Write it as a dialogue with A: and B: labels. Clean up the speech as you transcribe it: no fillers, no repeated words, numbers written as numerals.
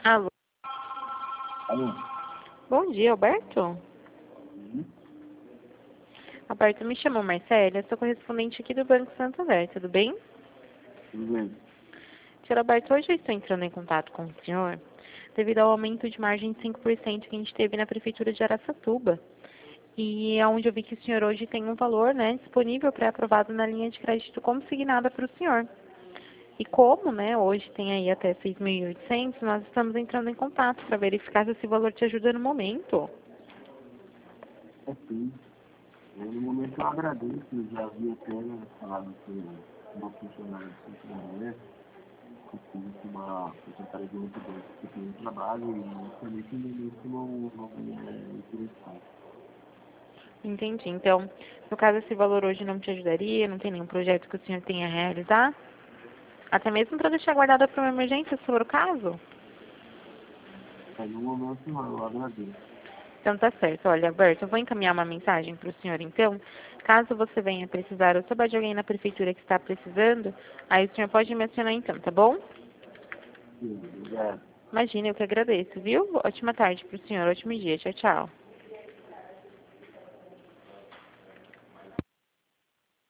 A: Alô,
B: Alô?
A: bom dia, Alberto.
B: Sim,
A: Alberto, me chamou Marcélia, sou correspondente aqui do Banco Santander, tudo bem?
B: tudo bem.
A: Senhor Alberto, hoje eu estou entrando em contato com o senhor devido ao aumento de margem de 5% que a gente teve na Prefeitura de Araçatuba. E é onde eu vi que o senhor hoje tem um valor, né, disponível pré-aprovado na linha de crédito consignada para o senhor. E como, né, hoje tem aí até 6.800, nós estamos entrando em contato para verificar se esse valor te ajuda no momento.
B: Sim. No momento eu agradeço, eu já havia até falado com uma funcionária do Santander, que fiz uma secretaria de muito bem, que tem um trabalho e inicialmente no momento não é interessante.
A: Entendi. Então, no caso, esse valor hoje não te ajudaria? Não tem nenhum projeto que o senhor tenha a realizar? Até mesmo para deixar guardada para uma emergência, se for o caso?
B: Mas no momento não, eu agradeço.
A: Então tá certo. Olha, Alberto, eu vou encaminhar uma mensagem para o senhor então. Caso você venha precisar ou souber de alguém na prefeitura que está precisando, aí o senhor pode me acionar então, tá bom?
B: Sim, obrigado.
A: Imagina, eu que agradeço, viu? Ótima tarde para o senhor, ótimo dia. Tchau, tchau.